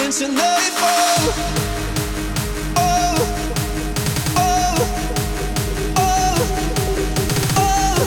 into nightfall. Oh, oh, oh, oh,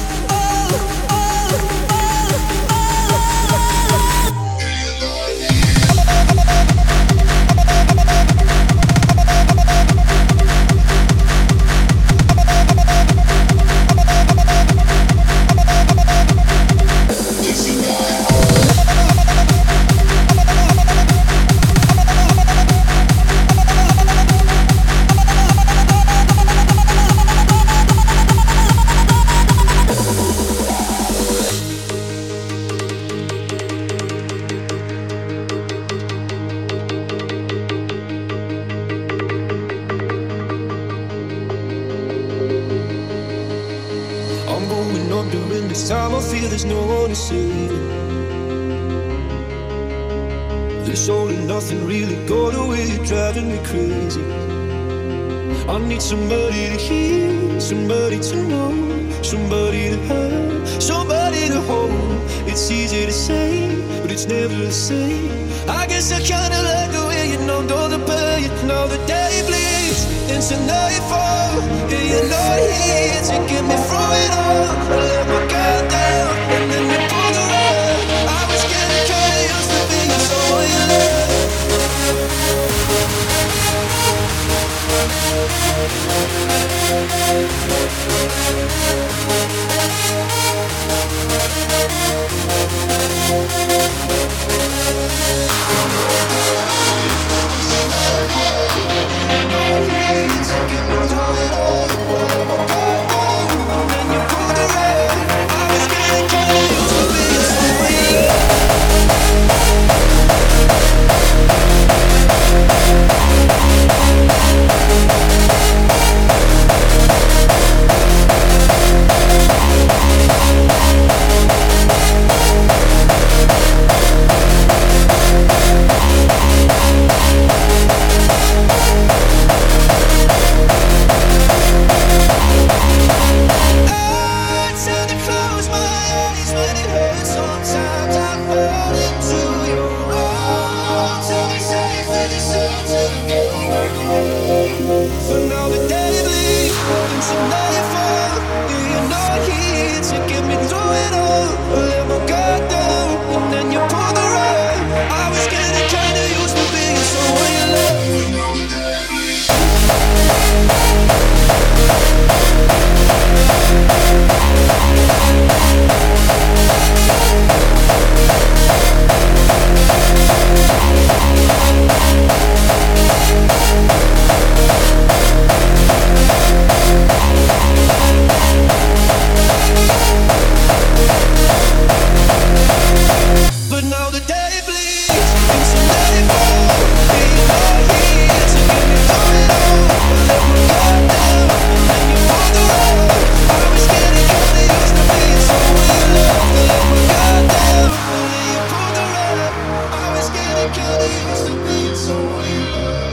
I'm going under, and this time I feel there's no one to save me. This all and nothing really got away, driving me crazy. I need somebody to hear, somebody to know, somebody to have, somebody to hold. It's easy to say, but it's never the same. I guess I kinda like the way you numbed all the pain. Now the day bleeds into nightfall, and you're not here to get me through it all. I let my guard down, and then you pulled the rug. I was getting kinda used to being someone you love. But now the day bleeds into nightfall, and you're not here to get me through it all. I let my guard down, and then you pulled the rug. I was getting kinda used to being someone you love. But now the day bleeds into nightfall, and you're not here to get me through it all. I let my guard down, and then you pulled the rug. I was getting kinda used to being someone you love. I let my guard down, and then you pulled the rug. I was getting kinda used to being someone you love.